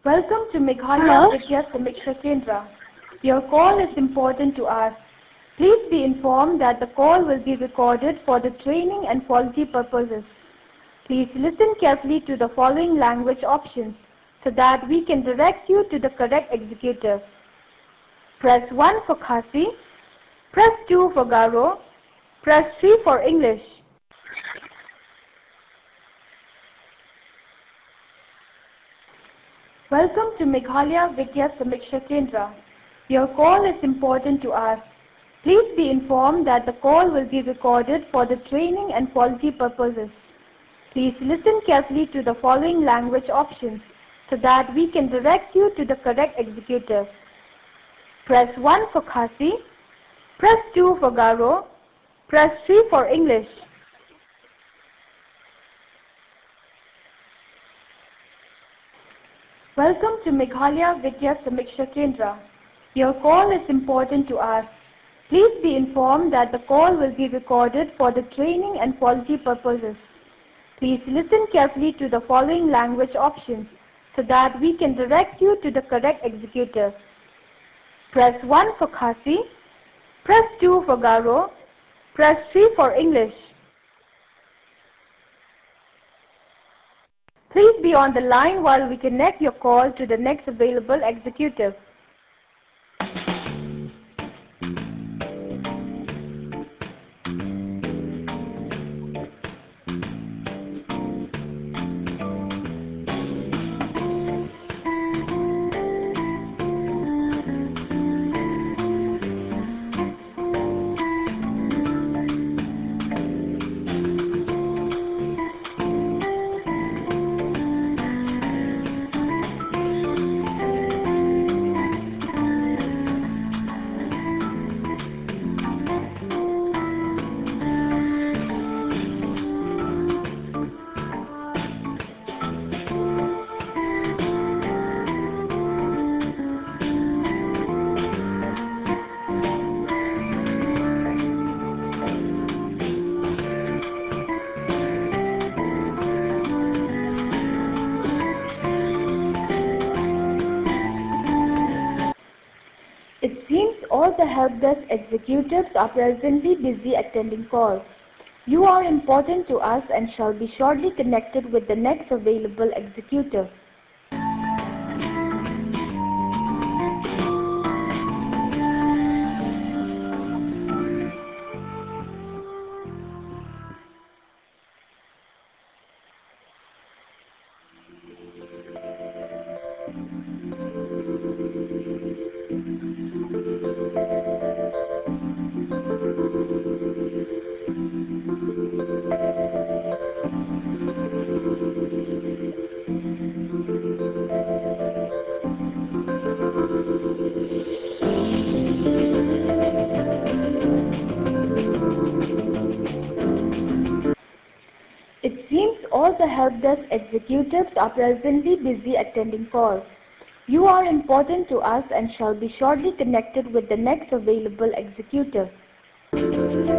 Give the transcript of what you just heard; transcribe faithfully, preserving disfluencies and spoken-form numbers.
Welcome to Meghalaya Hello? Vidya Samiksha Kendra. Your call is important to us. Please be informed that the call will be recorded for the training and quality purposes. Please listen carefully to the following language options so that we can direct you to the correct executive. Press one for Khasi, press two for Garo, press three for English. Welcome to Meghalaya Vidya Samiksha Kendra. Your call is important to us. Please be informed that the call will be recorded for the training and quality purposes. Please listen carefully to the following language options so that we can direct you to the correct executive. Press one for Khasi, press two for Garo, press three for English. Welcome to Meghalaya Vidya Samiksha Kendra. Your call is important to us. Please be informed that the call will be recorded for the training and quality purposes. Please listen carefully to the following language options so that we can direct you to the correct executive. Press one for Khasi, press two for Garo, press three for English. Please be on the line while we connect your call to the next available executive. It seems all the help desk executives are presently busy attending calls. You are important to us and shall be shortly connected with the next available executive. It seems all the help desk executives are presently busy attending calls. You are important to us and shall be shortly connected with the next available executive.